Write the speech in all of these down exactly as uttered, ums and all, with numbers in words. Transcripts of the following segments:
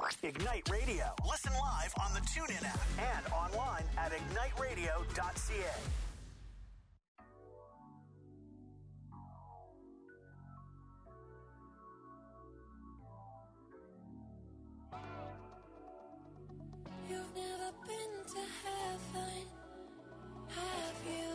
Ignite Radio. Listen live on the TuneIn app and online at ignite radio dot c a. You've never been to heaven, have you?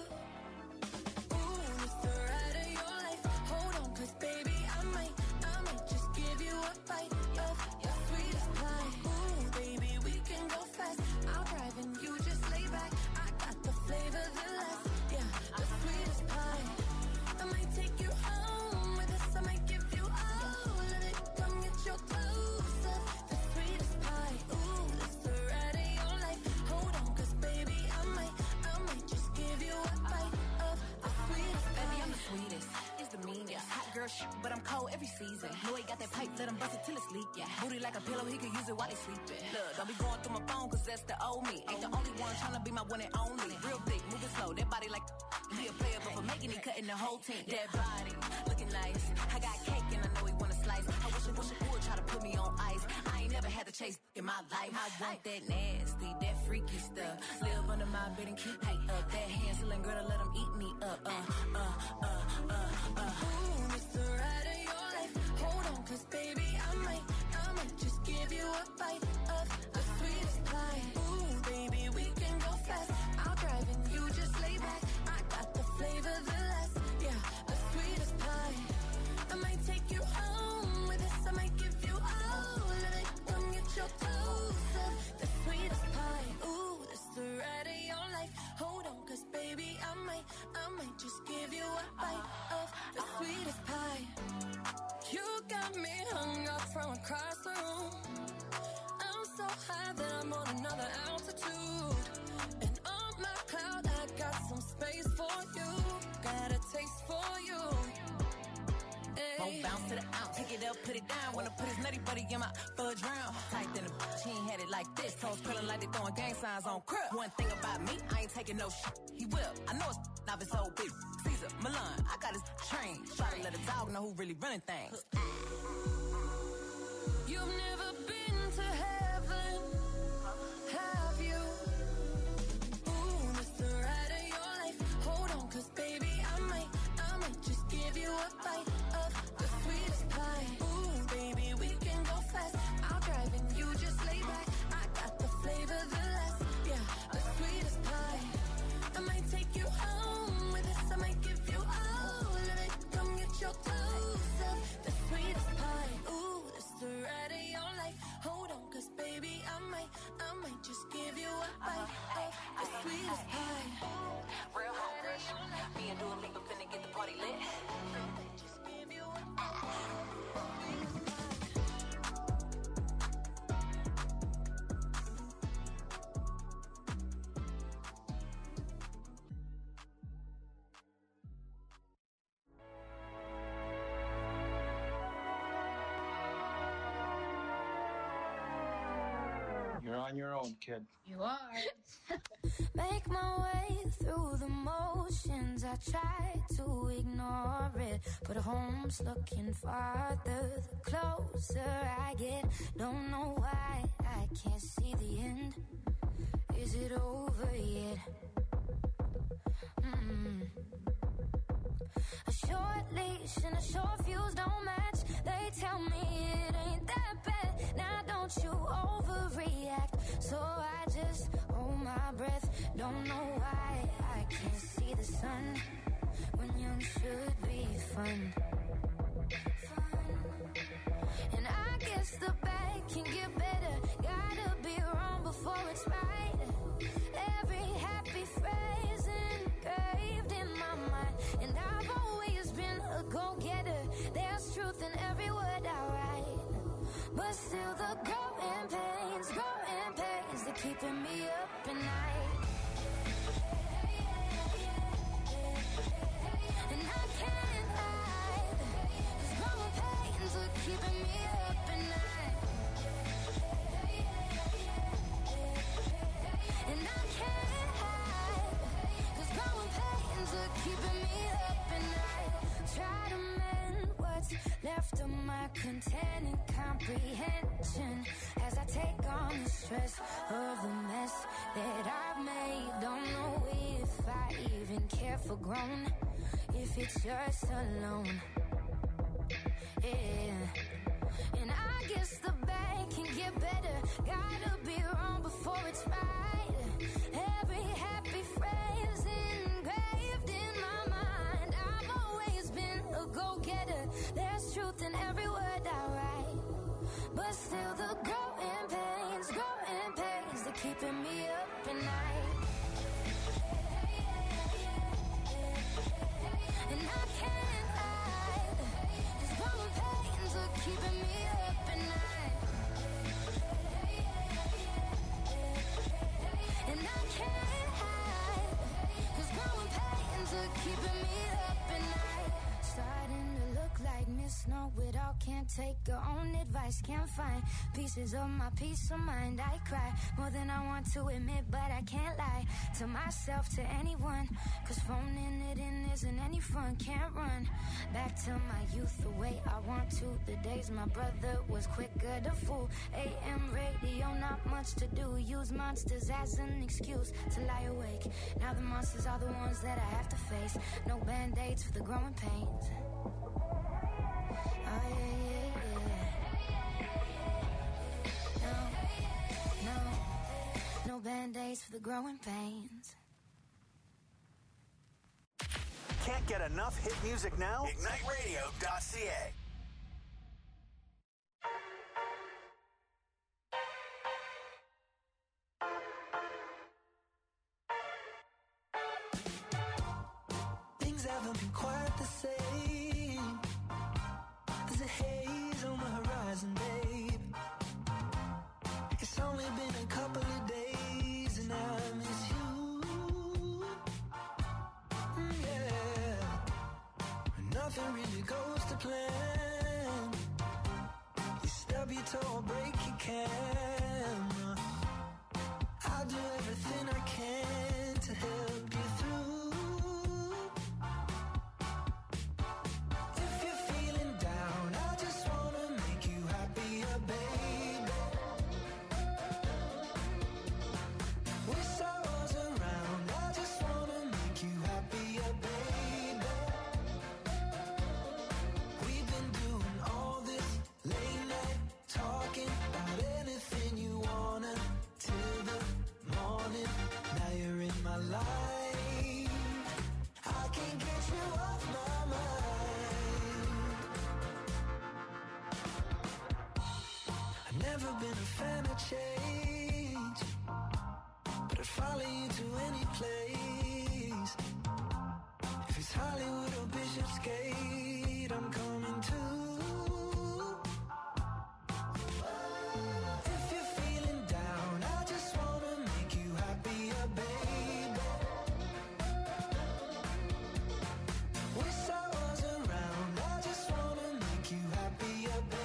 Ooh, it's the ride of your life. Hold on, cause baby, I might, I might just give you a bite of your sweetest pie. Ooh, baby, we can go fast. I'll drive and you just lay back. I got the flavor, the last, yeah, the sweetest pie. I might take you home with us. I might give you all of it. Come get your clothes up, the sweetest pie. Ooh, it's the ride of your life. Hold on, cause baby, I might, I might just give you a bite of the sweetest pie. Baby, I'm the sweetest, it's the meanest. Hot girl shit, but I'm cold every season. Know he got that pipe, let him bust it till it's leak, yeah. Booty like a pillow, he could use it while he sleeping. Look, don't be going through my phone, cause that's the old me. Ain't the only one tryna be my one and only. Real thick, moving slow, that body like he a player, but for making it, cutting the whole team. That body, looking nice. I got cake and I know he wanna slice. I wish I wish I would try to put me on ice. I ain't never had to chase in my life. I want that nasty, that freaky stuff. Live under my bed and keep me up. That Hansel girl to let him eat me up. Uh, uh, uh, uh, uh. Ooh, it's the ride of your life. Hold on, cause baby, I might, I might just give you a bite of the sweetest pie. Ooh, baby, we can go fast. I'll drive and you just lay back. I got the flavor, the last, yeah, the sweetest pie. I might take you home with us. I might give you all of it. Come get your clothes up, the sweetest pie. Ooh, it's the ride of your life. Hold on, cause baby, I might, I might just give you a bite of the sweetest pie. You got me hung up from across the room. I'm so high that I'm on another altitude. And on my cloud, I got some space for you. Got a taste for you. Won't bounce to the ounce, take it up, put it down. Wanna put his nutty buddy in my fudge round. Tight than a bitch, he ain't had it like this. Toes curling like they throwing gang signs on crib. One thing about me, I ain't taking no shit. He will, I know it's not his whole big. Caesar, Milan, I got his train. Try to let a dog know who really running things. You've never been to heaven, have you? Ooh, it's the ride of your life. Hold on, cause baby, I might, I might just give you a bite of the sweetest pie. Ooh, baby, we can go fast. I'll drive and you just lay back. I got the flavor, the last, yeah, the sweetest pie. I might take you home with us. I might give you all of it. Come get your clothes up, the sweetest pie. Ooh, it's the ride of your life. Hold on, cause baby, I might, I might just give you a bite of the sweetest pie. Real hot girl, me and Dua Lipa finna get the party lit. Just give you a bite. You're on your own, kid. You are. Make my way through the motions. I try to ignore it, but home's looking farther the closer I get. Don't know why I can't see the end. Is it over yet? Mm. A short leash and a short fuse don't match. They tell me it ain't that bad. Now don't you overreact. So I just hold my breath. Don't know why I can't see the sun when young should be fun. Fun. And I guess the bad can get better. Gotta be wrong before it's right. Every happy phrase engraved in my mind. And I've always been a go-getter. There's truth in every word I write. But still the growing pains, growing pains, they're keeping me up at night. And I can't hide, 'cause growing pains are keeping me up at night. And I can't hide, 'cause growing pains are keeping me up at night. Try to mend what's left of my containing calm. apprehension as I take on the stress of the mess that I've made. Don't know if I even care for grown, if it's just alone. Yeah. And I guess the bad can get better. Gotta be wrong before it's right. Every happy phrase engraved in my mind. I've always been a go-getter. There's truth in every word I write. But still the growing pains, growing pains, they're keeping me up at night. And I can't hide, these growing pains are keeping me up at night. And I can't hide, cause growing pains are keeping me up at night. Starting to look like Miss Know-It-All, can't take her own advice, can't find pieces of my peace of mind. I cry more than I want to admit, but I can't lie to myself, to anyone, cause phoning it in isn't any fun. Can't run back to my youth the way I want to. The days my brother was quicker to fool. A M radio, not much to do. Use monsters as an excuse to lie awake. Now the monsters are the ones that I have to face. No band-aids for the growing pains. Oh yeah, yeah, yeah. No, no, no band-aids for the growing pains. Can't get enough hit music now? ignite radio dot c a. Things haven't been quite the same. There's a haze on the horizon, babe. It's only been a couple of days and I miss you. Mm, yeah. Nothing really goes to plan. You stub your toe or break your camera. I'll do everything I can to help you through. Never been a fan of change, but I'd follow you to any place. If it's Hollywood or Bishopsgate, I'm coming too. If you're feeling down, I just wanna make you happier, baby. Wish I was around, I just wanna make you happier, baby.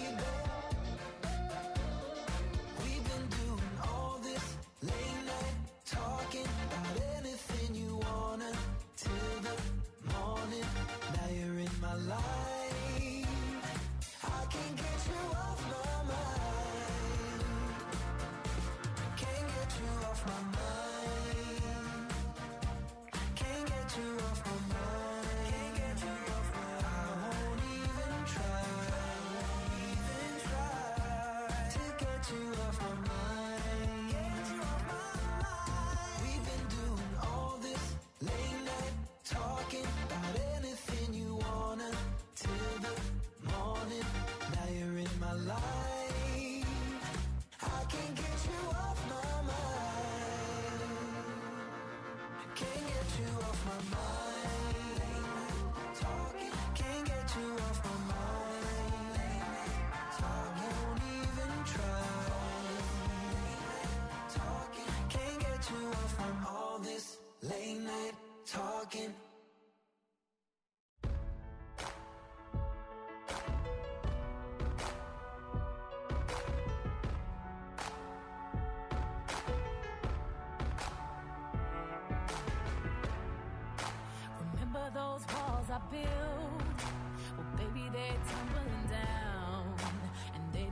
Those walls I built, well, baby, they're tumbling down, and they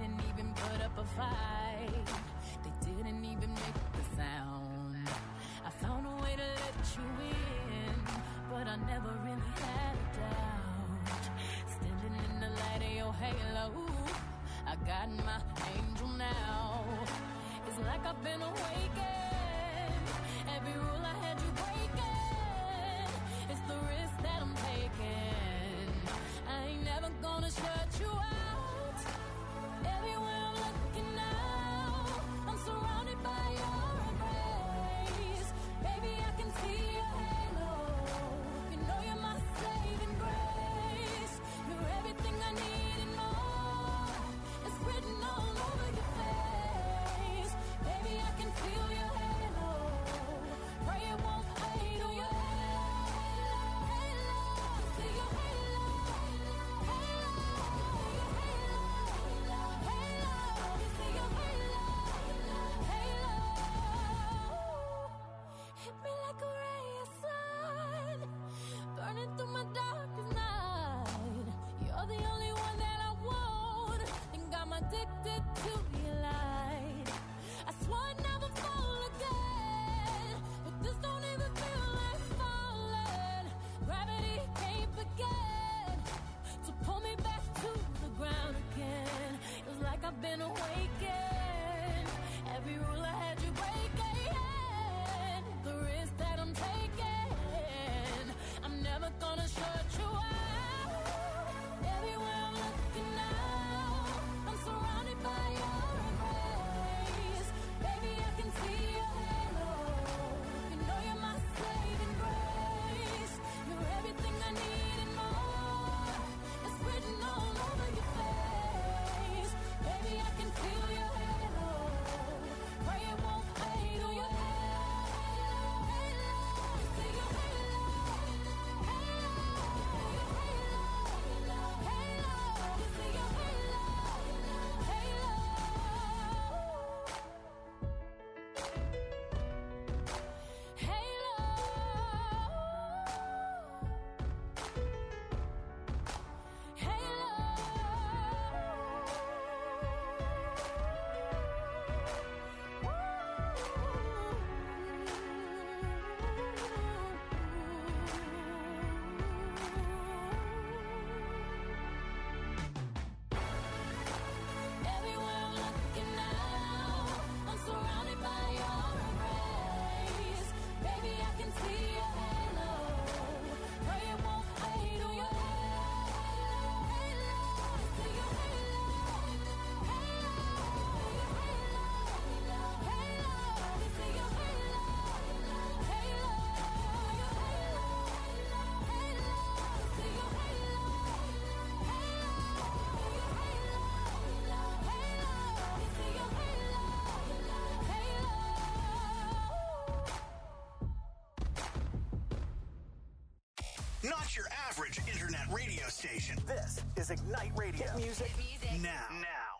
a fight. They didn't even make the sound. I found a way to let you in, but I never really had a doubt. Standing in the light of your halo, I got my angel now. It's like I've been awakened. Every rule I had you breaking. It's the risk that I'm taking. I ain't never gonna shut you out. Everywhere I'm looking now, I'm surrounded by your embrace. Baby, I can see your halo. You know you're my saving grace. You're everything I need and more. It's written all over your face. Baby, I can feel your halo. Pray it won't fade. Oh, your halo, halo, see your halo, halo, halo, see your halo, halo. Hit me like a ray of sun, burning through my darkest night. You're the only one that I want. Think I'm addicted to your light. I swore I'd never fall again, but this don't even feel like falling. Gravity can't begin to pull me back to the ground again. It's like I've been awakened. Every rule I had you breaking. The risk that I'm taking. I'm never gonna shut you out. Everywhere I'm looking now, I'm surrounded by your embrace. Baby, I can see your halo. You know you're my saving grace. You're everything I need and more. It's written all over your face. Baby, I can feel your halo. Pray it won't fade. Oh, your halo, halo, see your halo, halo, your halo, halo, see your halo, halo. Everywhere I'm looking now, I'm surrounded by your embrace. Baby, I can see your halo. Pray it won't fade. Oh, your halo, halo, see your halo, halo, your halo, halo, see your halo, halo, your halo, halo, see your halo, halo, your halo, halo, see your halo, halo. Not your average internet radio station. This is Ignite Radio. Hit music, now. Now.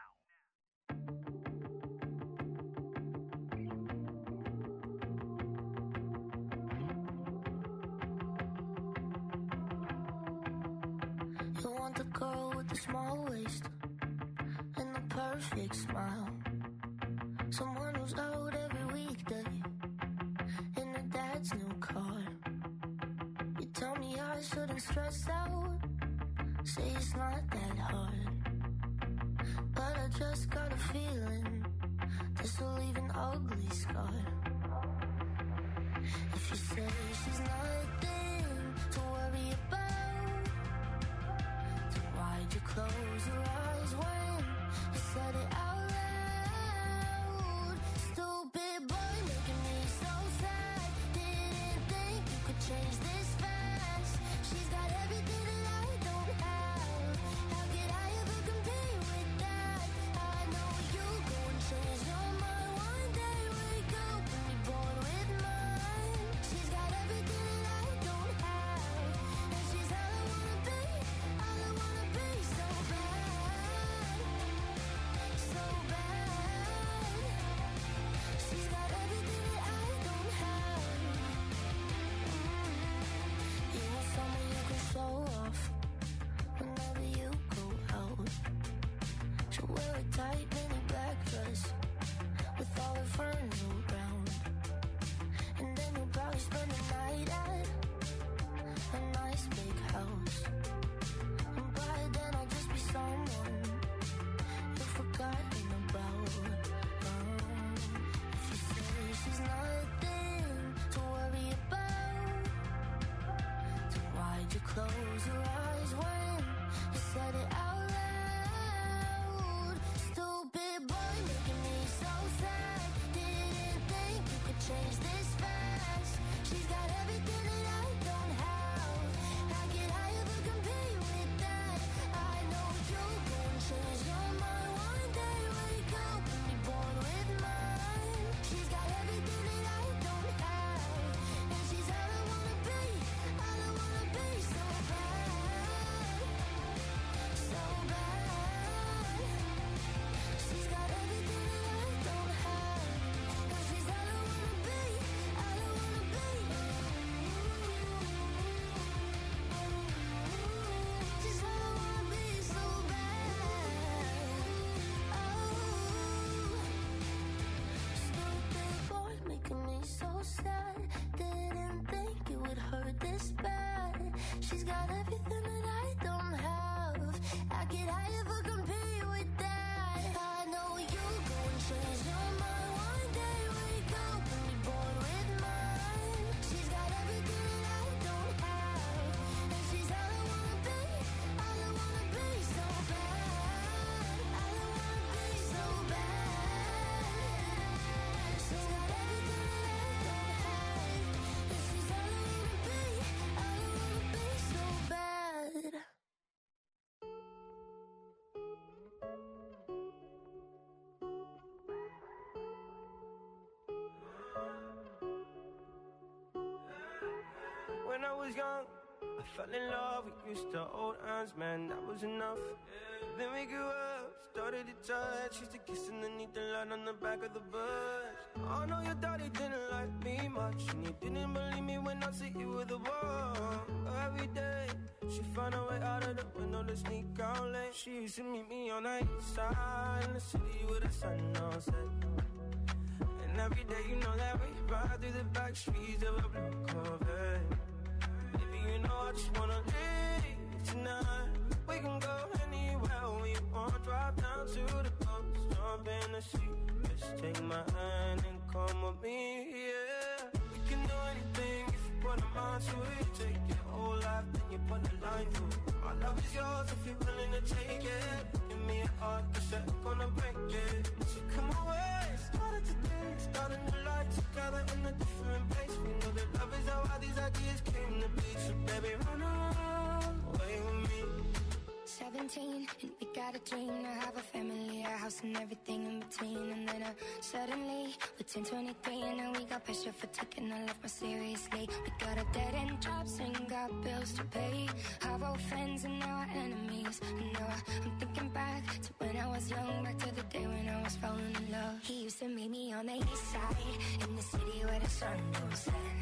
You want the girl with the small waist and the perfect smile. Someone who's out every weekday in her dad's new car. You tell me I shouldn't stress out, say it's not that hard. But I just got a feeling this will leave an ugly scar. If you say she's nothing to worry about, then why'd you close your eyes when you said it out loud? Stupid boy making me so sad. Didn't think you could change this fast. She's got everything that I don't have. How could I ever compete with that? I know you spend the night at a nice big house. And by then I'll just be someone you've forgotten about. Oh, if you say she's nothing to worry about, then why'd you close your eyes when you said it out loud? Stupid boy making me so sad. Didn't think you could change this fast. She's got everything that I don't have. How could I ever compete with that? I know you can change your mind one day. Wake up and be born with mine. She's got everything that I don't have, and she's all I wanna be. All I wanna be so bad, so bad. She's got everything that I don't have, and she's all I wanna be. All I wanna be. She's all I wanna be so bad. Oh, stupid boy making me so sad. Didn't think it would hurt this bad. She's got everything that I don't have. How could I ever compete with that? I know you go and change your mind one day. Wake up and be born with mine. She's got everything that I don't have, and she's all I wanna be. All I wanna be so bad. All I wanna be so bad. She's got everything that I don't have, and she's all I wanna be. All I wanna be so bad. When I was young, I fell in love. We used to hold hands, man, that was enough. Then we grew up, started to touch. Used to kiss underneath the light on the back of the bus. I know your daddy didn't like me much, and you didn't believe me when I said you were the one. Every day, she found a way out of the window to sneak out late. She used to meet me on the east side in the city with the sun on set. And every day, you know that we ride through the back streets of a blue Corvette. Baby, you know I just wanna leave tonight. We can go anywhere we want. Drive down to the coast, jump in the sea. Just take my hand and come with me, yeah. We can do anything if you put a mind to it. Take your whole life, then you put a line through it. My love is yours if you're willing to take it. Give me a heart, cause I'm gonna break it. So come away, started today, starting a life together in a different place. We know that love is how all these ideas came to be. So baby, run away with me. Seventeen, and we got a dream to have a family, a house and everything in between. And then uh, suddenly, we're ten twenty-three, and now we got pressure for taking our life more seriously. We got a dead end jobs and got bills to pay. Our old friends and now our enemies. And now I, I'm thinking back to when I was young, back to the day when I was falling in love. He used to meet me on the east side, in the city where the sun don't set.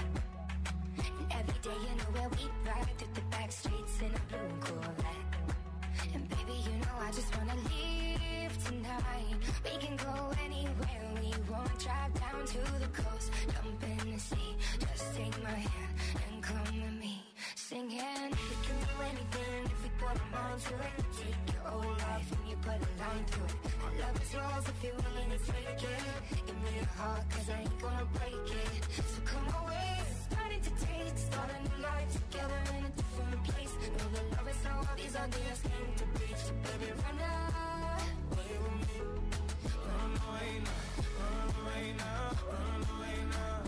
And every day, you know where we ride through the back streets in a blue Corvette. And baby, you know I just wanna leave tonight. We can go anywhere we want. Drive down to the coast, jump in the sea. Just take my hand and come with me, singing. We can do anything if we put a mind to it. Take your whole life and you put a line through it. My love is yours if you're willing to take it. Give me a heart, cause I ain't gonna break it. So come away, starting to taste, starting a life together in a different place. Know that love is how all these ideas came to be. So baby, run away with me. Run away now, run away now, run away now.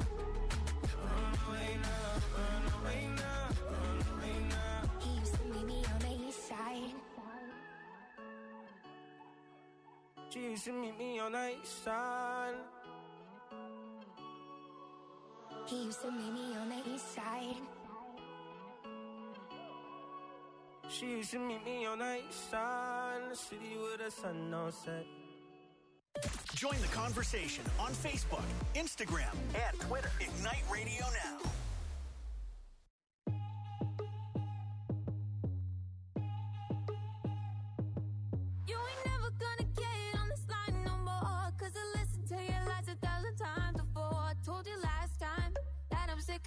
Run away now, run away now, run away now. He used to meet me on the east side. She used to meet me on the east side. He used to meet me on the east side. She used to meet me on the east side, in the city with the sun on set. Join the conversation on Facebook, Instagram, and Twitter. Ignite Radio Now. You ain't never gonna get on this line no more, cause I listened to your lies a thousand times before. I told you last time that I'm sick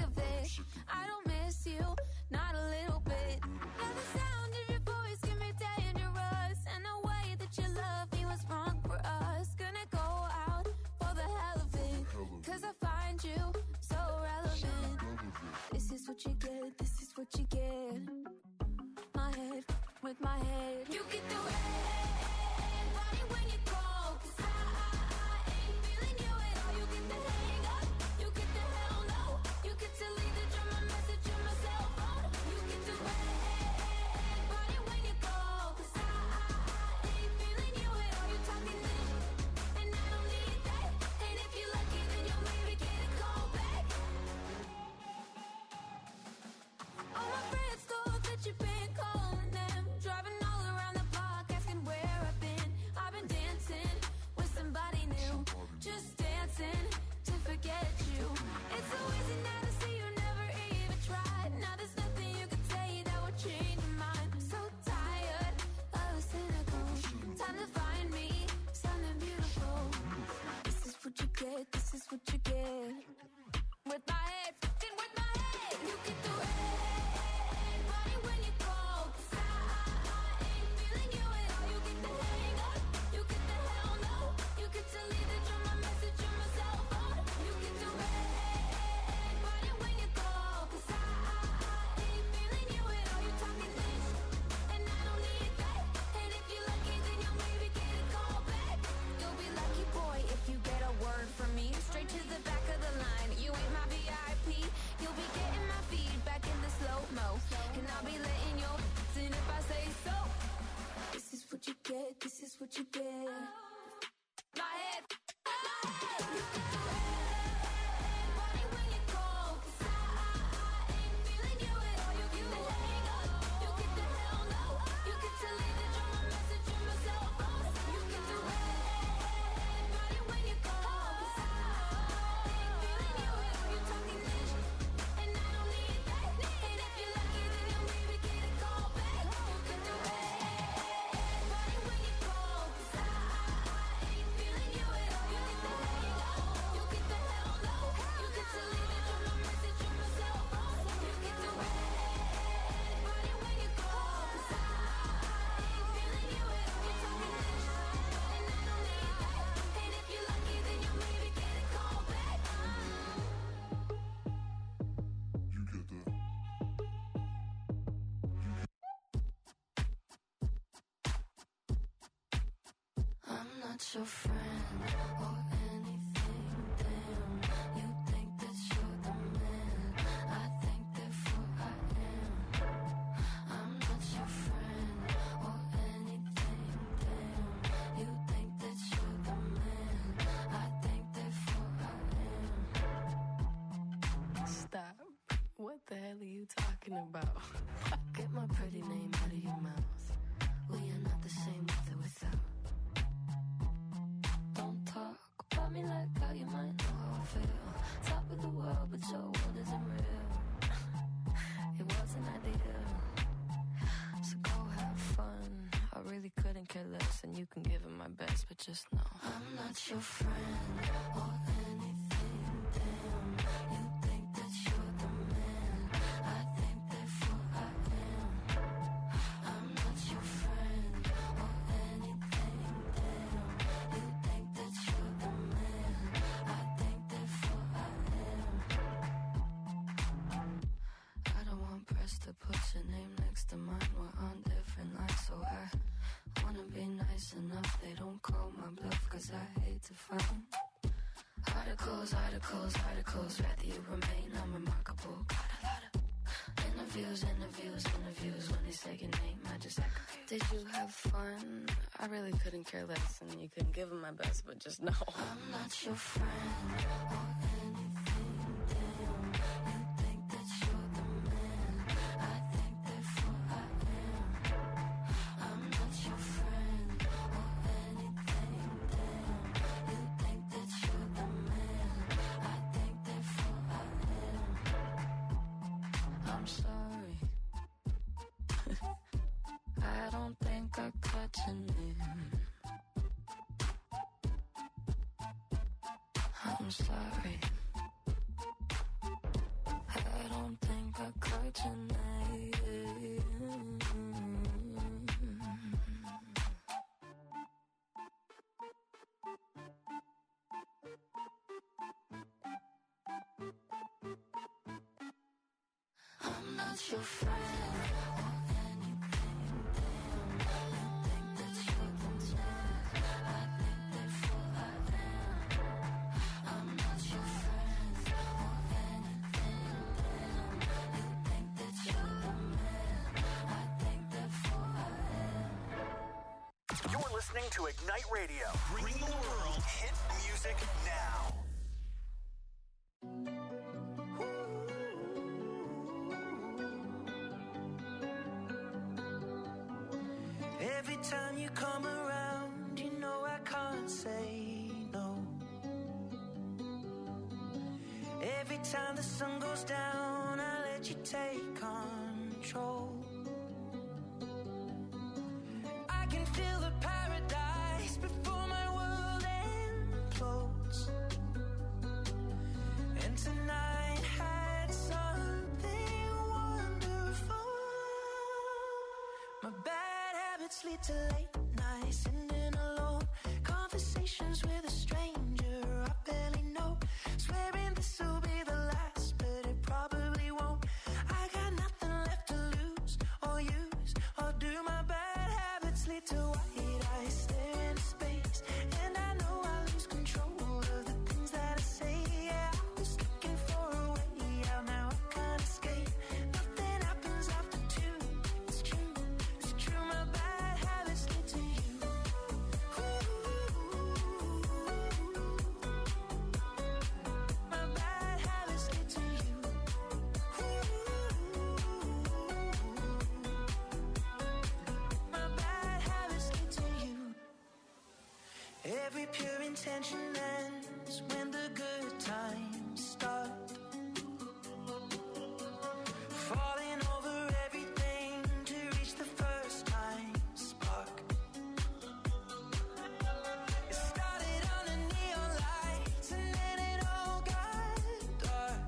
not your friend or anything, damn. You think that you're the man, I think therefore I am. I'm not your friend or anything, damn. You think that you're the man, I think therefore I am. Stop. What the hell are you talking about? Get my pretty name out of your mouth. We are not the same with or without. Don't talk about me like how you might know how I feel. Top of the world, but your world isn't real. It wasn't ideal. So go have fun. I really couldn't care less, and you can give it my best, but just know I'm not your friend or anything, damn. You think that you're the man, I think therefore I am. I'm not your friend or anything, damn. You think that you're the man, I think therefore I am. I don't want press to put your name next to mine. We're on different lines, so I wanna be nice enough. They don't call my bluff, cause I hate to find articles, articles, articles. Rather you remain unremarkable. Got a lot of interviews, interviews, interviews. When they say your name, I just act confused. Did you have fun? I really couldn't care less, and you couldn't give them my best, but just know I'm not your friend or anything, damn. You think that you're the man, I think therefore I am. I'm not your friend or anything, damn. You think that you're the man, I think therefore I am. I'm sorry. I don't think I caught your name. I'm sorry. I don't think I caught your name. I'm not your friend or anything, damn. You think that you're the man, I think therefore I am. I'm not your friend or anything, damn. You think that you're the man, I think therefore I am. You're listening to Ignite Radio. Bring the world hit music now. Every time you come around, you know I can't say no. Every time the sun goes down, I let you take control. I can feel the paradise before my world implodes. And tonight had something wonderful. My bad habits lead to late nights, sitting alone. Conversations with a stranger I barely know. Swearing this will be the last, but it probably won't. I got nothing left to lose or use or do. My bad habits lead to white eyes stare into space, and I know I lose control of the things that I say. Yeah, I was looking for a way out, now I can't escape. Nothing happens after two. It's true, it's true. My bad habits lead to you. My bad habits lead to you. My bad habits lead to you. Every pure intention ends when the good times start. Falling over everything to reach the first time spark. It started on the neon lights and then it all got dark.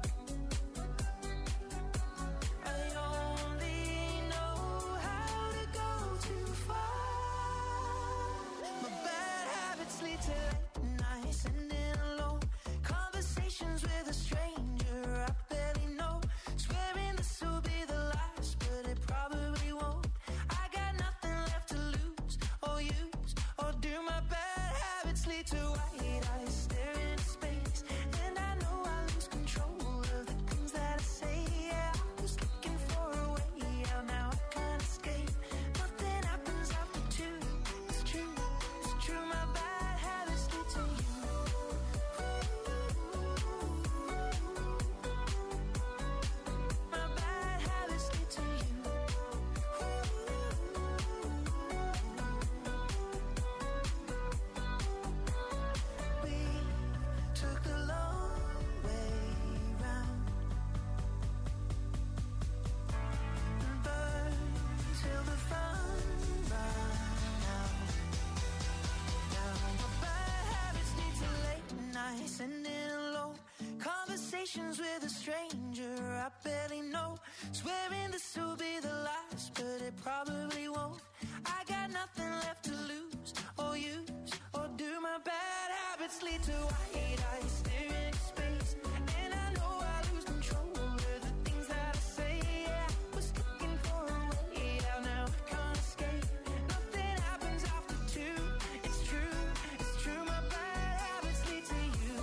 I only know how to go too far. My bad habits lead to late nights, sitting alone. Conversations with a stranger I barely know. Swearing this will be the last, but it probably won't. I got nothing left to lose or use or do. My bad habits lead to white eyes staring into space. And I know I lose control of the things that I say. Yeah, I was looking for a way out, now I can't escape. Nothing happens after two. It's true, it's true, my bad habits lead to you. My bad habits lead to you. We took the long way round and burned till the fun ran out. Now my bad habits lead to late nights and in alone conversations with a stranger I barely know. Swearing this will be the last, but it probably won't. I got nothing left to lose or use or do. My bad habits lead to white eyes staring into space. And I know I lose control of the things that I say. Yeah, I was looking for a way out, now I can't escape. Nothing happens after two. It's true, it's true, my bad habits lead to you.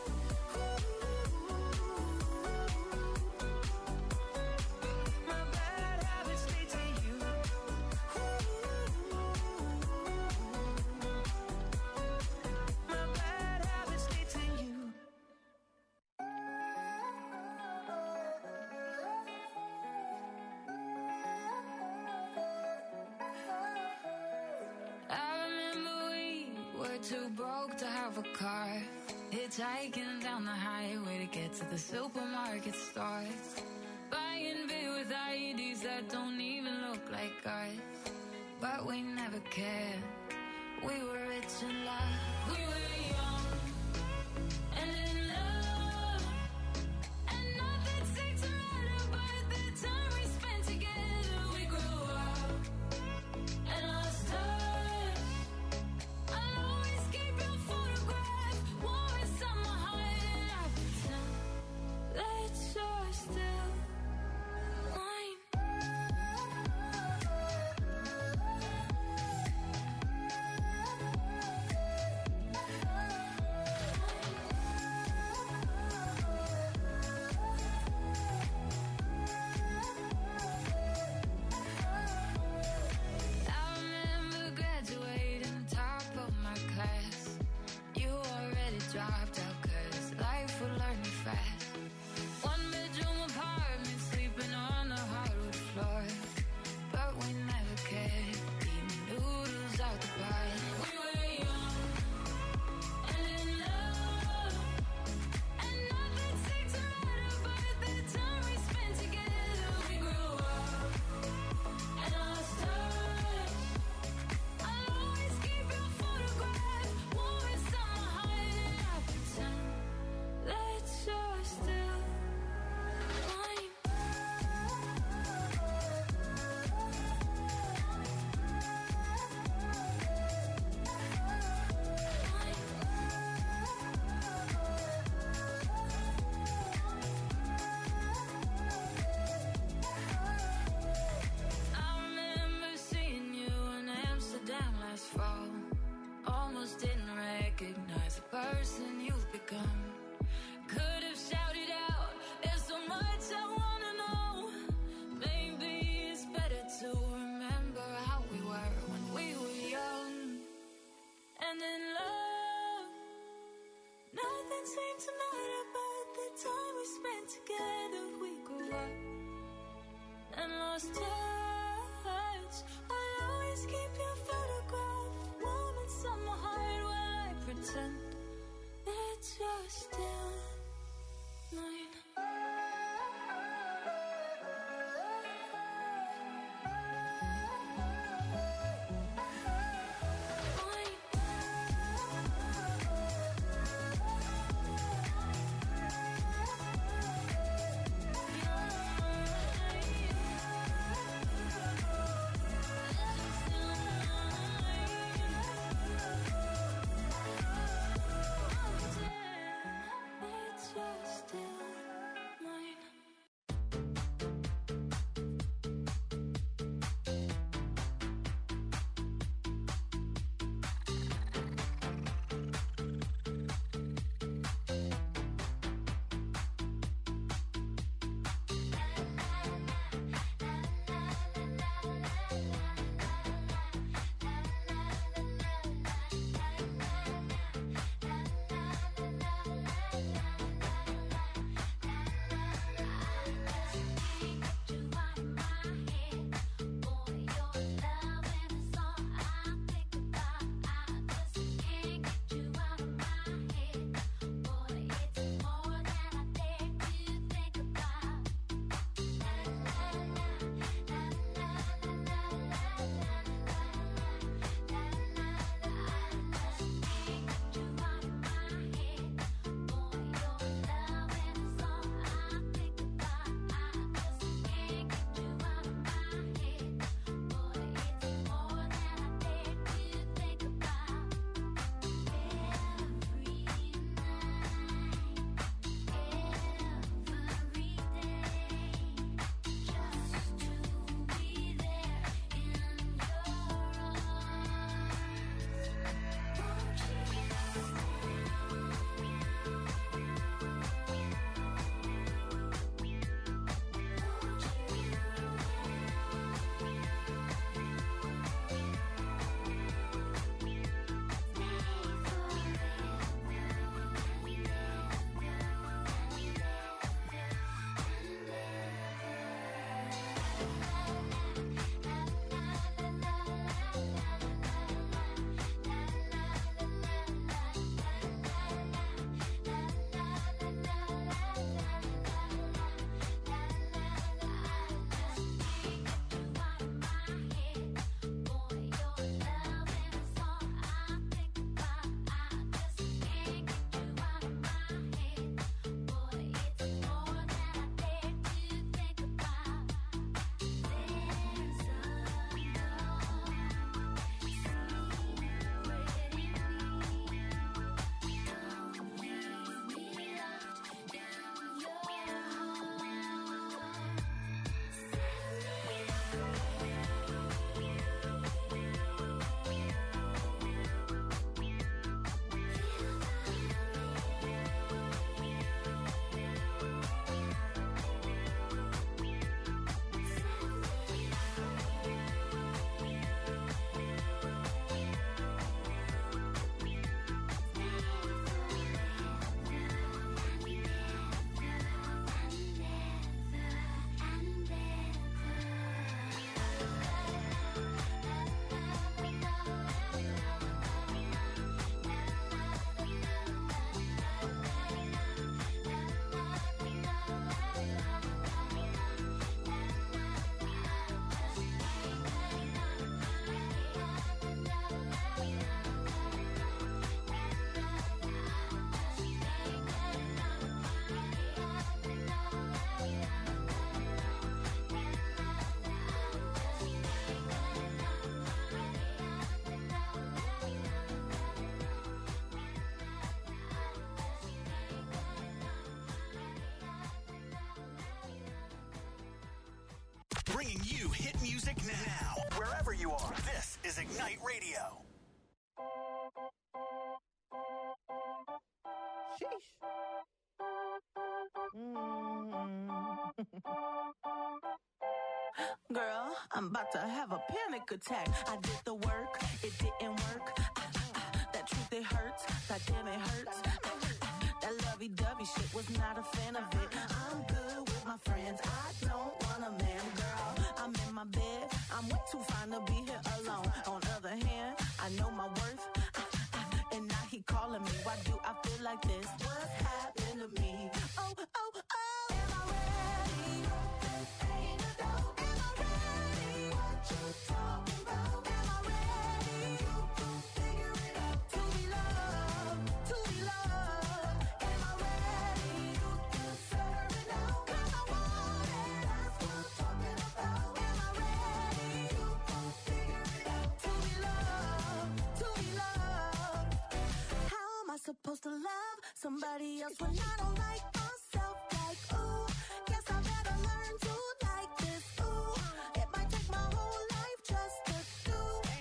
My bad habits lead to you. My bad habits lead to you. I remember we were too broke to have a car. Hitchhiking down the highway to get to the supermarket store. Buying beer with I Ds that don't even look like ours. But we never cared. We were rich in love. We were young and in love. And nothing seemed to matter by the time we spent together. We grew up and lost touch. I'll always keep your photograph warm inside my heart. And I pretend that you're still mine. I remember graduating top of my class. You already dropped out cause life would learn you fast. One bedroom apartment sleeping on the hardwood floor. But we never cared. Eating noodles out the bar. We were young and in love. And nothing seemed to matter by the time we spent together. We grew up and lost touch. I'll always keep your photograph warm inside my heart. And I pretend that you're still mine. I remember seeing you in Amsterdam last fall. Almost didn't recognize the person you've become. Could have shouted out, there's so much I wanna know. Maybe it's better to remember how we were when we were young and in love. Nothing seemed to matter but the time we spent together. We grew up and lost touch. I'll always keep your photograph warm inside my heart while I pretend that you're still mine. music now. Wherever you are, this is Ignite Radio. Sheesh. Mm. Girl, I'm about to have a panic attack. I did the work, it didn't work. Ah, ah, ah. That truth, it hurts. God damn, it hurts. Ah, ah, ah. That lovey-dovey shit was not a fan of it. I'm good with my friends. I don't want a man, girl. I'm in my bed. I'm way too fine to be here alone. On the other hand, I know my worth. Ah, ah, and now he calling me. Why do I feel like this? What's happened to me? Oh, oh, oh. Am I ready? Ain't no doubt. Am I ready? What you talking about? Am I ready? You can figure it out. To be loved, to be loved. Am I ready? You can serve it now. 'Cause I want it. That's what I'm talking about. Am I ready? You can figure it out. To be loved, to be loved. How am I supposed to love somebody else when I don't like myself? Like, ooh, guess I better learn to like this. Ooh, it might take my whole life just to do.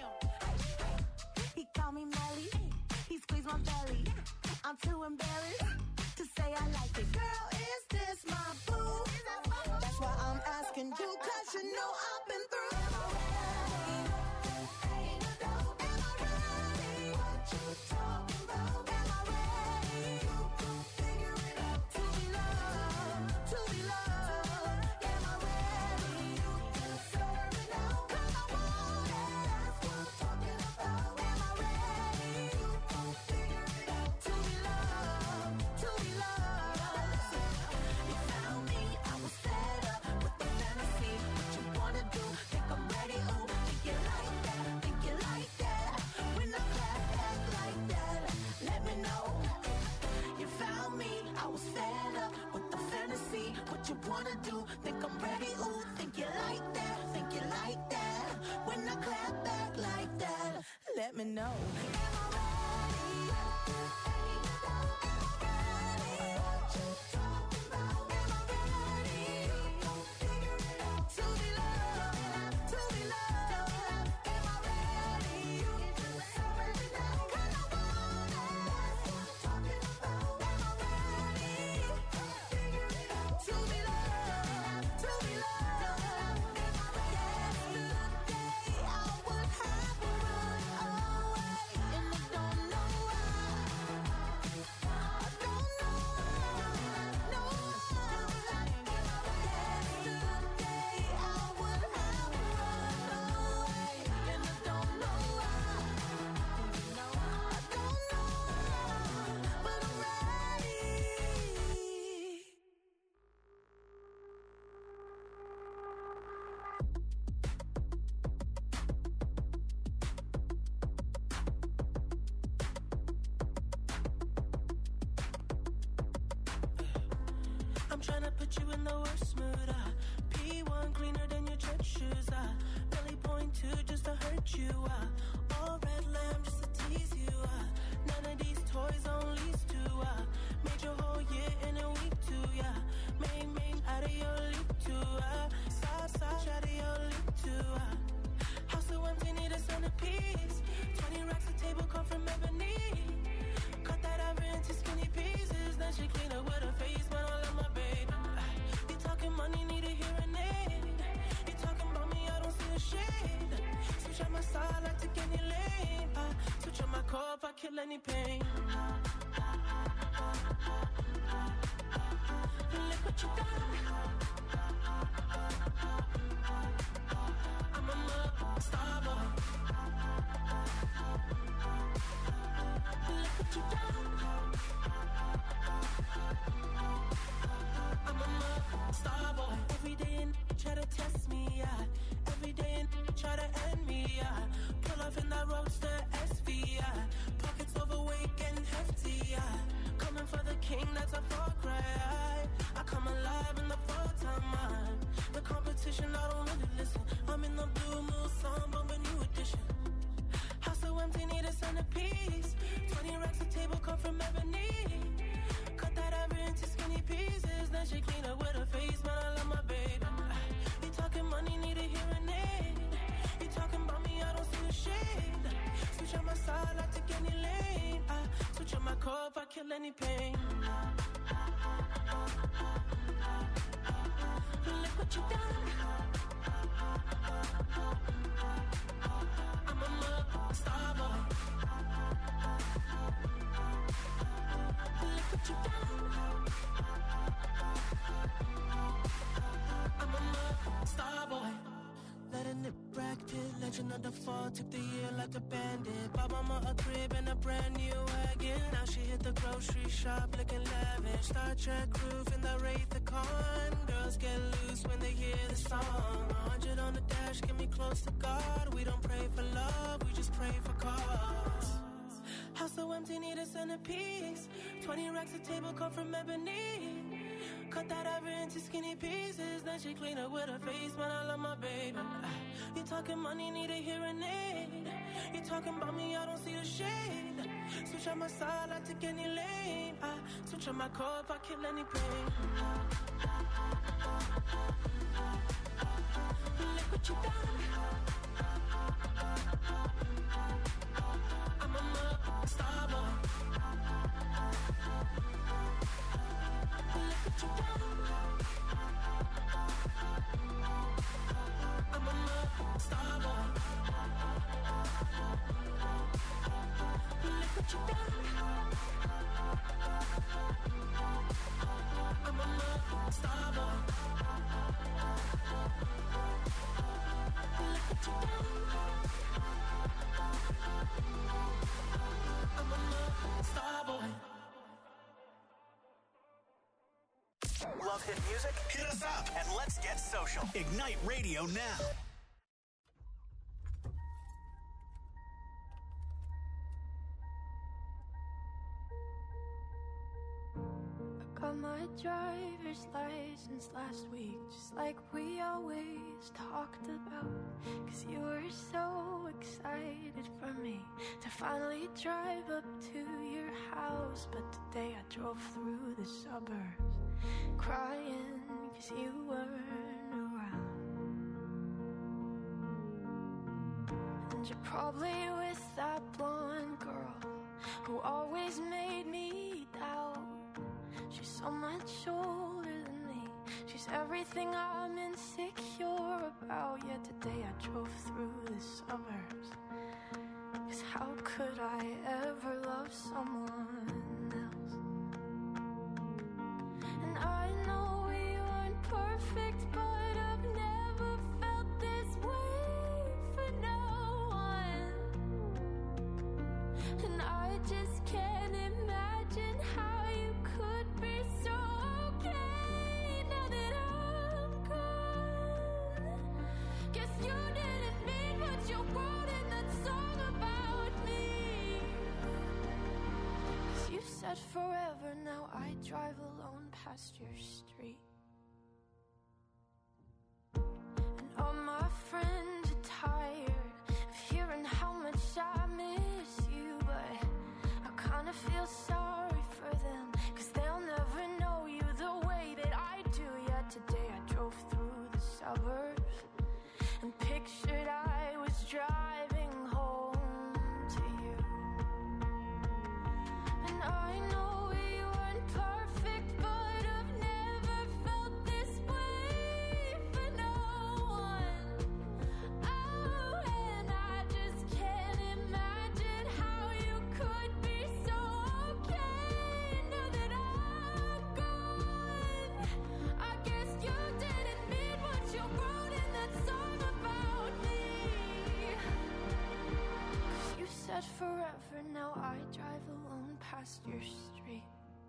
He called me Melly, he squeezed my belly. I'm too embarrassed to say I like it. Girl, is this my boo? That's why I'm asking you, 'cause you know I've been through. Am I ready? Ain't no doubt. Am I ready? What you talking about? Am I ready? You can figure it out. To be loved, to be loved. Am I ready? You can serve it now. 'Cause I want it. That's what I'm talking about. Am I ready? You can figure it out. To be loved, to be loved. You found me, I was fed up with the fantasy. What you wanna do? Think I'm ready? Ooh, think you like that? Think you like that? When I clap back like that, let me know. You found me, I was fed up with the fantasy. What you wanna do? Think I'm ready? Ooh, think you like that? Think you like that? When I clap back like that, let me know. Am I ready? Ain't no doubt. Am I ready? What you talking about? Am I ready? You gon' figure it out. To be loved, to be loved. Am I ready? You can serve it now. 'Cause I want it. That's what I'm talking about. Am I ready? You can figure it out. To be loved, to be loved. Am I ready? Yesterday I would have run away, and I don't know why. I don't know why. No why. Yesterday I would have run away, and I don't know why. I don't know why, but I'm ready. I'm tryna put you in the worst mood. Uh. P one cleaner than your church shoes. Uh. Really point two just to hurt you. Uh. All red lamb just to tease you. Uh. None of these toys on lease to. Uh. Made your whole year in a week too. Yeah. Main main out of your league too. Uh. Side side out of your league too. Uh. House so empty, need a centerpiece. Twenty racks a table come from ebony. Cut that ever into skinny pieces. Then she clean up with her face, but I love my baby. You talking money, need a hearing aid. You talking about me, I don't see a shade. Switch on my side, I take any lane. Uh, switch on my core if I kill any pain. Look what you done. I'm a mother star boy. Look what you done. I'm a mother star boy. Every day and try to test me, yeah. Every day and try to end me, yeah. Pull off in that roadster S V, yeah. Pockets overweight, kill any pain. Look what you done. I'm a star boy. Look what you done. I'm a star boy. Letting it bracket, legend of the fall, took the year like a bandit. Bought mama a crib and a brand new wagon. Now she hit the grocery shop looking lavish. Star Trek roof in the Wraith the Con. Girls get loose when they hear the song. A hundred on the dash, get me close to God. We don't pray for love, we just pray for cause. House so empty, need a centerpiece. Twenty racks a table come from ebony. Cut that ever into skinny pieces. Then she clean up with her face, man, I love my baby. You talking money, need a hearing aid. You talking about me, I don't see the shade. Switch on my side, I take any lane. I switch on my car if I kill any pain. Look what you done. I'm a star boy. Look what you done. I'm a star boy. Look what you done. I'm a star boy. Look what you done. I'm a star boy. Love hit music? Hit us up and let's get social. Ignite Radio now. Got my driver's license last week, just like we always talked about. Cause you were so excited for me to finally drive up to your house. But today I drove through the suburbs crying cause you weren't around. And you're probably with that blonde girl who always made me doubt. She's so much older than me. She's everything I'm insecure about. Yet today I drove through the suburbs. Cause how could I ever love someone else? And I know we weren't perfect, but I've never felt this way for no one. And I just can't imagine how you could be so okay now that I'm gone. Guess you didn't mean what you wrote in that song about me. Cause you said forever, now I drive alone past your street. And all my friends are tired of hearing how much I miss you, but I kinda feel sorry for them, cause they'll never know you the way that I do. Yet today I drove through the suburbs and pictured I was driving home to you. And I know we weren't perfect, but I've never felt this way for no one. Oh, and I just can't imagine how you could be so okay now that I'm gone. I guess you didn't mean what you wrote in that song about me. Cause you said forever, now I drive alone past your street.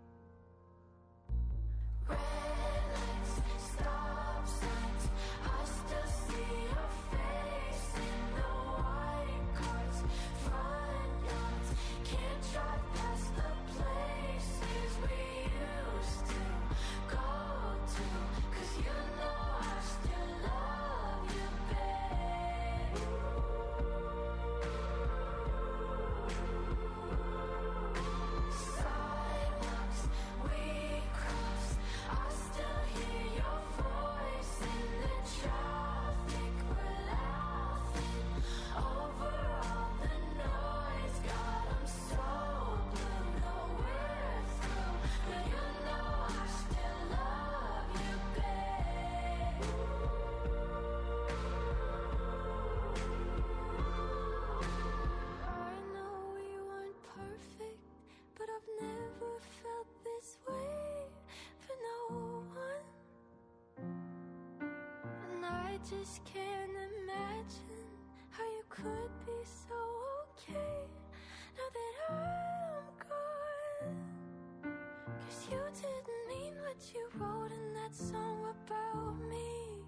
Red lights, stop signs, I still see your face in the white cars, front yards. Can't drive past the places we used to go to, cause you know I still love you, babe. Sorry. just can't imagine how you could be so okay now that I'm gone. Cause you didn't mean what you wrote in that song about me.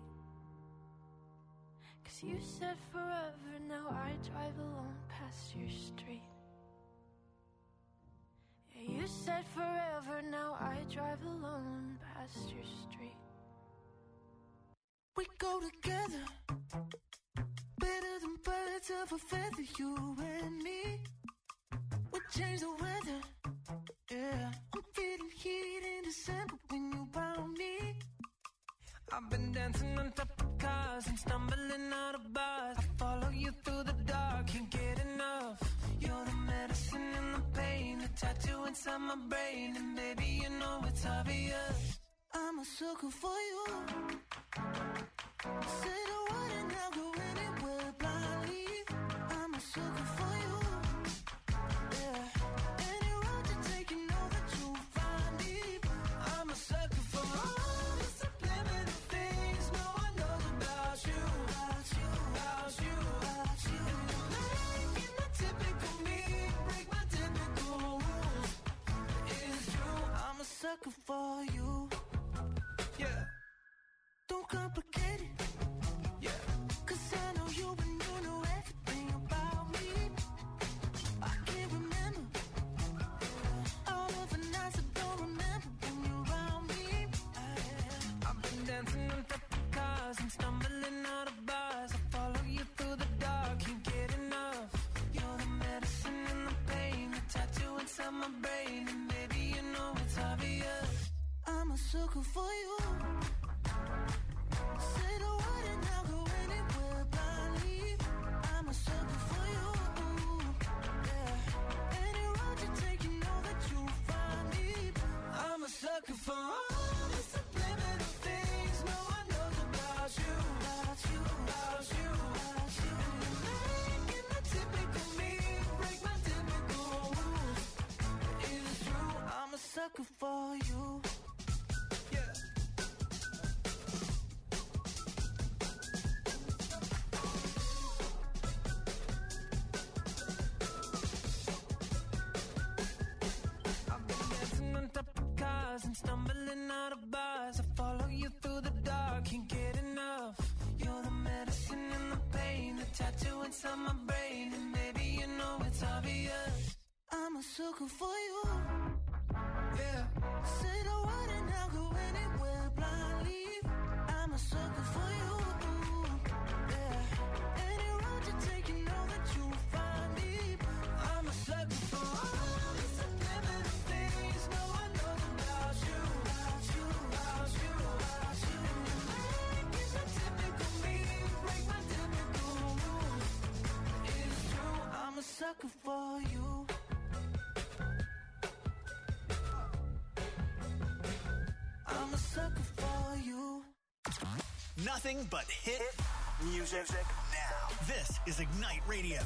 Cause you said forever, now I drive alone past your street. Yeah, you said forever, now I drive alone past your street. We go together, better than birds of a feather, you and me. We change the weather, yeah. I'm feeling heat in December when you found me. I've been dancing on top of cars and stumbling out of bars. I follow you through the dark, can't get enough. You're the medicine and the pain, the tattoo inside my brain. And baby, you know it's obvious, I'm a sucker for you. Say the word and I'll go anywhere blindly. I'm a sucker for you. Yeah, any road you take, you know that you'll find me. I'm a sucker for all the subliminal things no one knows about you. About you, about you, about you. And you're making the typical me break my typical rules. It's true, I'm a sucker for you. Yeah. Don't complicate it, yeah. Cause I know you and you know everything about me. I can't remember all of the nights I don't remember when you're around me. I've been dancing on top of cars and stumbling out of bars. I follow you through the dark, can't get enough. You're the medicine and the pain, the tattoo inside my brain. And baby, you know it's obvious, I'm a sucker for you. Say the word and I'll go anywhere blindly. I'm a sucker for you. Yeah, any road you take, you know that you'll find me. I'm a sucker for all the subliminal things no one knows about you. About you, about you, about you. And you're making the typical me break my typical rules. It's true, I'm a sucker for you. Yeah. And stumbling out of bars, I follow you through the dark, can't get enough. You're the medicine and the pain, the tattoo inside my brain. And baby, you know it's obvious, I'm a sucker for you. Yeah. Say the word and I'll go anywhere blindly. I'm a sucker for you. Yeah. Any road you take, you know that you'll find me. I'm a sucker for all the subliminal things no one knows about you. About you, about you, about you. And you're making the typical me break my typical rules. It's true, I'm a sucker for you. I'm a sucker for you. Nothing but hit music now. This is Ignite Radio.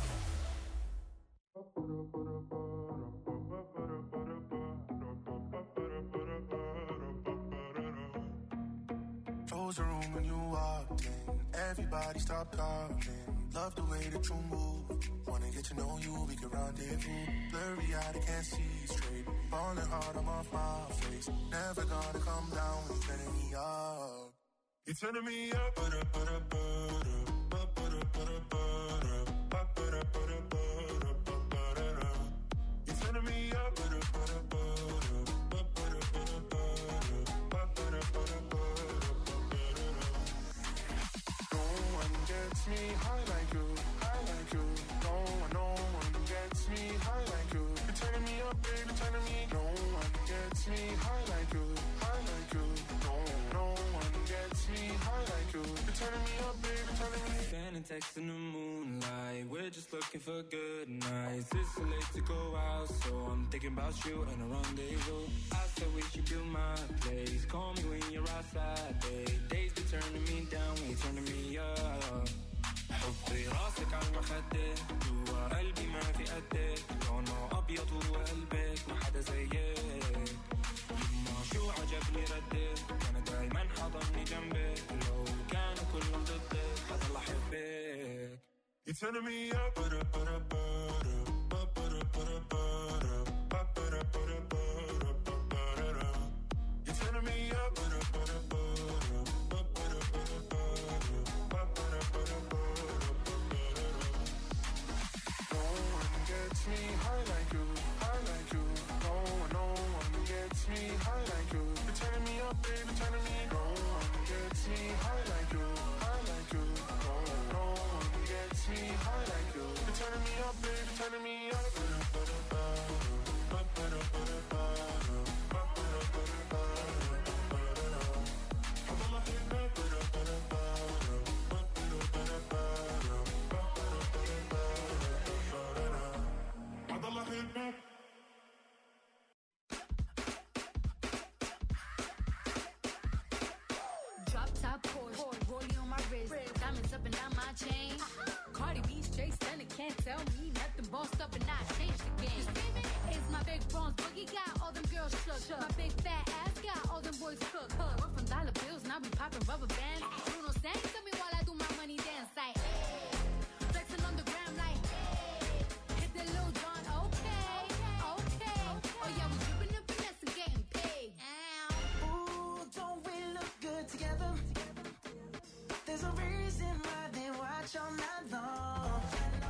Close the room when you walked in. Everybody stop talking. Love the way that you move. Wanna get to know you, we can rendezvous. Blurry eyed, I can't see straight. Falling hard, I'm off my face. Never gonna come down when you're turning me up. You're turning me up, but up, but up, but up, but up, but up, but up, but up, but up. You're turning me up, but up, but up, but up, but up, but up, but up, but up. No one gets me high like you, high like you. No one, no one gets me high like you. You're turning me up, baby, turning me. No one gets me high like you, high like you. No, no one gets me high like you. You're turning me up, baby, turning me. Sending texts in the moonlight. We're just looking for good nights. It's too late to go out, so I'm thinking about you and a rendezvous. I said we should build my place. Call me when you're outside, babe. Days be turning me down, we turning me up. حطي راسك على المخدة جوا قلبي ما في قدك لونه أبيض وقلبك ما حدا زيك يما شو عجبني ردك كان دايما حضني جنبك لو كانوا كلهم ضدك You're turning me up, but up, but up, but up, but up, but up, but up, but up, but up. You're turning me up, but up, but up, but up, but up, but up, but up, but up. No one gets me high like you, high like you. No one, no one gets me high like you. You're turning me up, baby, turning me. No one gets me high like you, high like you. No, no one gets me high like you. You're turning me up, baby, turning me up. Drop top Porsche, rollie on my wrist, diamonds up and down my chain. Cardi B straight stunning, can't tell me nothing. Bossed up and I changed the game. It's my big bronze boogie, got all them girls shook. My big fat ass got all them boys cooked. We're from dollar bills, now we popping rubber bands. Bruno sang to me while I do my money dance like, hey. Flexing on the gram like, hey. Hit the Lil Jon, okay, okay. Oh yeah, we dripping and finesse and getting paid. Ooh, don't we look good together? There's a reason why they watch all night long.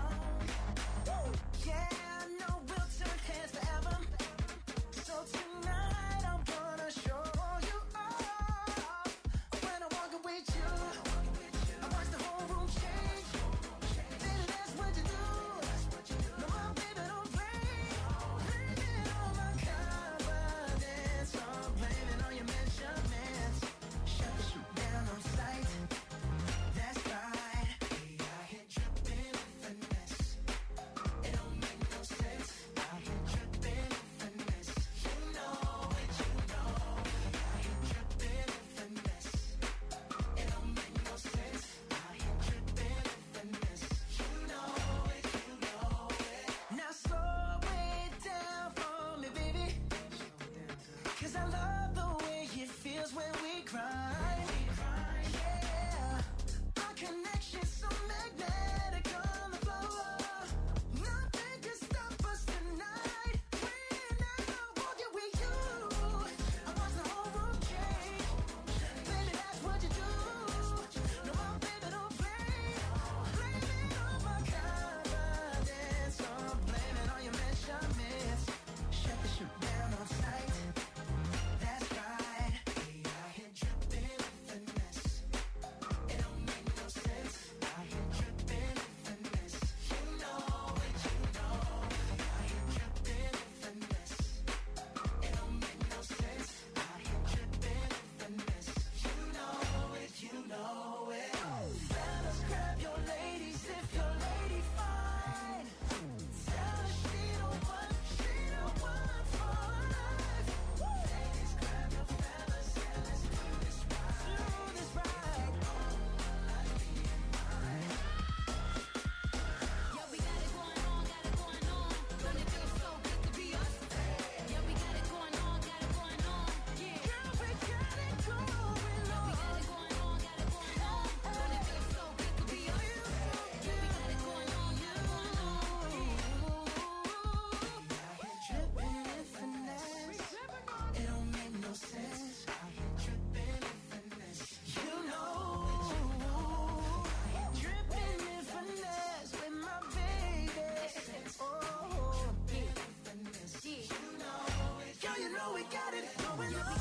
Woo! Yeah, I know we'll turn heads forever. So tonight I'm gonna show you off. When I'm walking with you, I watch the whole room change. Baby, that's what you do. No, my baby, don't play. Blaming on my confidence. I'm blaming on your measurements. Shut the shoot down on sight. That's right. We out here dripping with finesse. It don't make no sense. Out here dripping with finesse. You know it, you know. Out here dripping with finesse. It don't make no sense. Out here dripping with finesse. You know it, you know it. Now slow it down for me, baby. 'Cause I love the way it feels when we grind. Yeah, our connection's so magnetic on the floor. Nothing can stop us tonight. When I'm walking with you, I watch the whole room change. Baby, that's what you do. No, my baby, don't play. Blaming on my confidence. I'm blaming on your measurements. Shut the shoot down on sight. That's right. We out here dripping with finesse. It don't make no sense. Out here dripping with finesse. You know it, you know. Out here dripping with finesse. It don't make no sense. Out here dripping with finesse. You know it, you know it. Fellas, grab your ladies if your lady fine. Tell her she don't want, she don't want for life. Ladies, grab your fellas and let's do this right. Do this right. Yeah, we got it going on, got it going on. Don't it feel so good to be us? Yeah, we got it going on, got it going on. Yeah, Girl, we got it going on. yeah, we got it going on, got it going on. Don't it feel so good to be us? Yeah, we got it going on, got it going on. Out here dripping with finesse. It don't make no sense. Out here dripping with finesse. You know. Dripping with finesse with my baby. Oh, you know it. Girl, you know we got it going on.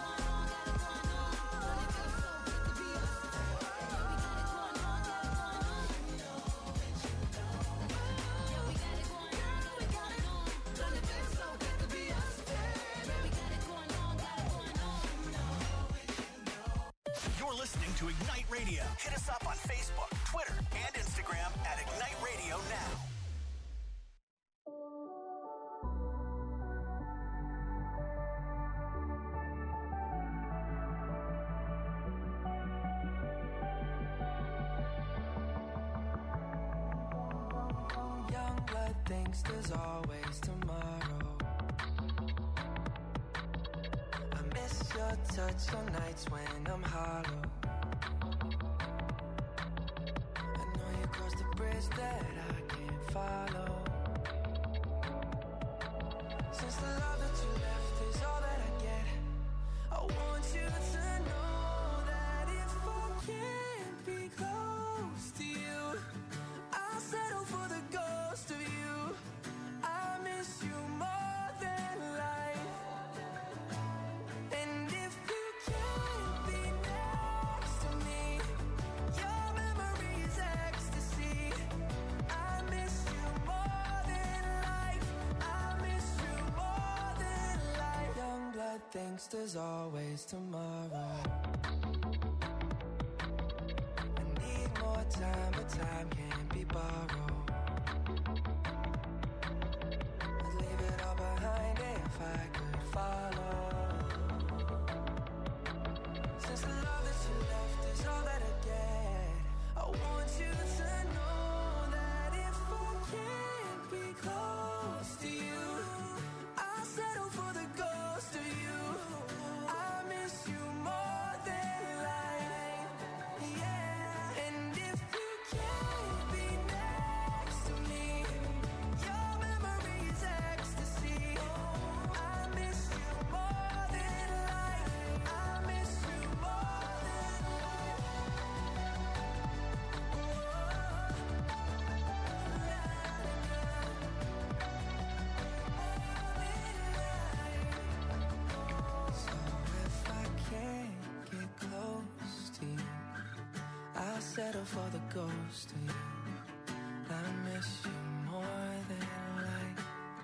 You're listening to Ignite Radio. Hit us up on Facebook, Twitter, and Instagram at Ignite Radio Now. Young blood thinks there's always tomorrow. I miss your touch on nights when I'm hollow. I know you crossed the bridge that follow. Since the love that you left is all that I get, I want you to know that if I can't be close to you, I'll settle for the ghost of you. I miss you more than life. And if you can't be next to me, your memory is ecstasy. I miss you more than life. I miss you more than life. Young blood thinks there's always tomorrow. I need more time, but time can't be borrowed. I'd leave it all behind if I could follow. Since the love that you left is all that I get, I want you to know that if I can't be close to you, I'll settle for the ghost of you. I miss you more than life, yeah. And if you can't be next to me, your memory is ecstasy. I miss you more than life. I miss you more than life. So if I can't get close to you, I'll settle for the ghost of you. I miss you more than life.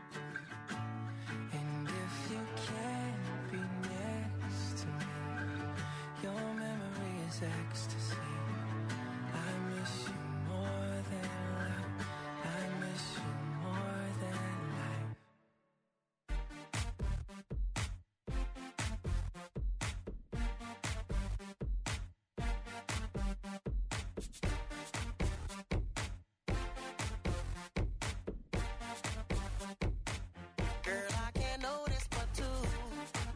And if you can't be next to me, your memory is ecstasy.